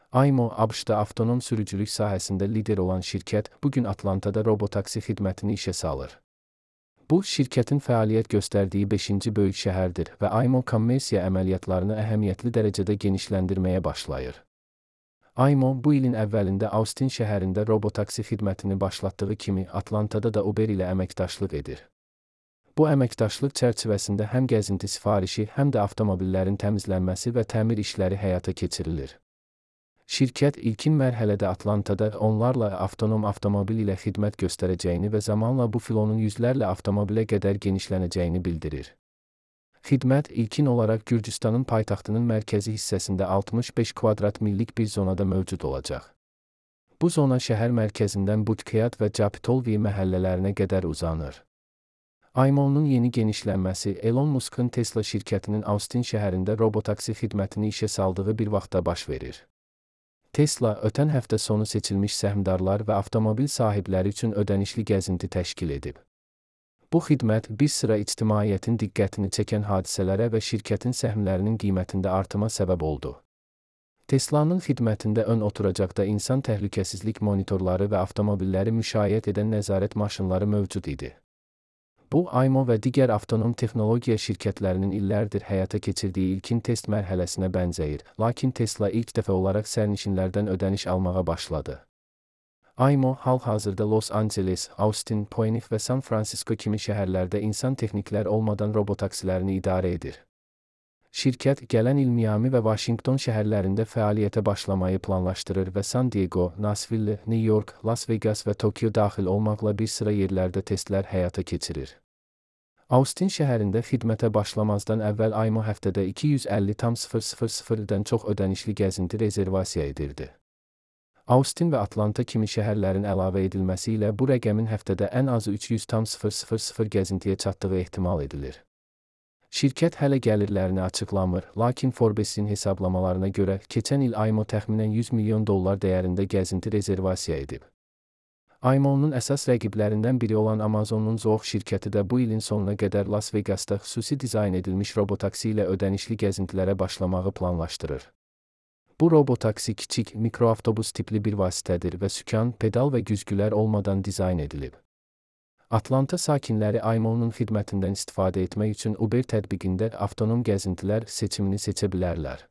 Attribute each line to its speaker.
Speaker 1: Aymo, ABŞ-da avtonom sürücülük sahəsində lider olan şirkət, bugün Atlantada robotaksi xidmətini işə salır. Bu, şirkətin fəaliyyət göstərdiyi 5-ci böyük şəhərdir və Aymo kommersiya əməliyyatlarını əhəmiyyətli dərəcədə genişləndirməyə başlayır. Aymo, bu ilin əvvəlində Austin şəhərində robotaksi xidmətini başlatdığı kimi Atlantada da Uber ilə əməkdaşlıq edir. Bu əməkdaşlıq çərçivəsində həm gəzinti sifarişi, həm də avtomobillərin təmizlənməsi və təmir işləri həyata keçirilir. Şirkət ilkin mərhələdə Atlantada onlarla avtonom avtomobil ilə xidmət göstərəcəyini və zamanla bu filonun yüzlərlə avtomobilə qədər genişlənəcəyini bildirir. Xidmət ilkin olaraq Gürcüstanın paytaxtının mərkəzi hissəsində 65 kvadrat millik bir zonada mövcud olacaq. Bu zona şəhər mərkəzindən Butkayat və Capitolvi məhəllələrinə qədər uzanır. Aymo'nun yeni genişlənməsi Elon Musk'ın Tesla şirkətinin Austin şəhərində robotaksi xidmətini işə saldığı bir vaxtda baş verir. Tesla, ötən həftə sonu seçilmiş səhmdarlar və avtomobil sahibləri üçün ödənişli gəzinti təşkil edib. Bu xidmət bir sıra ictimaiyyətin diqqətini çəkən hadisələrə və şirkətin səhmlərinin qiymətində artıma səbəb oldu. Tesla'nın xidmətində ön oturacaqda insan təhlükəsizlik monitorları və avtomobilləri müşayiət edən nəzarət maşınları mövcud idi. Bu, Aymo və digər avtonom texnologiya şirkətlərinin illərdir həyata keçirdiyi ilkin test mərhələsinə bənzəyir, lakin Tesla ilk dəfə olaraq sərnişinlərdən ödəniş almağa başladı. Aymo, hal-hazırda Los Angeles, Austin, Phoenix və San Francisco kimi şəhərlərdə insan texniklər olmadan robotaksilərini idarə edir. Şirkət, gələn il Miami və Washington şəhərlərində fəaliyyətə başlamayı planlaşdırır və San Diego, Nashville, New York, Las Vegas və Tokyo daxil olmaqla bir sıra yerlərdə testlər həyata keçirir. Austin şəhərində xidmətə başlamazdan əvvəl Aymo həftədə 250,000-dən çox ödənişli gəzinti rezervasiya edirdi. Austin və Atlanta kimi şəhərlərin əlavə edilməsi ilə bu rəqəmin həftədə ən azı 300,000 gəzintiyə çatdığı ehtimal edilir. Şirkət hələ gəlirlərini açıqlamır, lakin Forbes-in hesablamalarına görə keçən il Aymo təxminən $100 milyon dəyərində gəzinti rezervasiya edib. Aymo'nun əsas rəqiblərindən biri olan Amazon'un Zoho şirkəti də bu ilin sonuna qədər Las Vegas'ta xüsusi dizayn edilmiş robotaksi ilə ödənişli gəzintilərə başlamağı planlaşdırır. Bu robotaksi kiçik, mikroavtobus tipli bir vasitədir və sükan, pedal və güzgülər olmadan dizayn edilib. Atlanta sakinləri Aymo'nun xidmətindən istifadə etmək üçün Uber tətbiqində avtonom gəzintilər seçimini seçə bilərlər.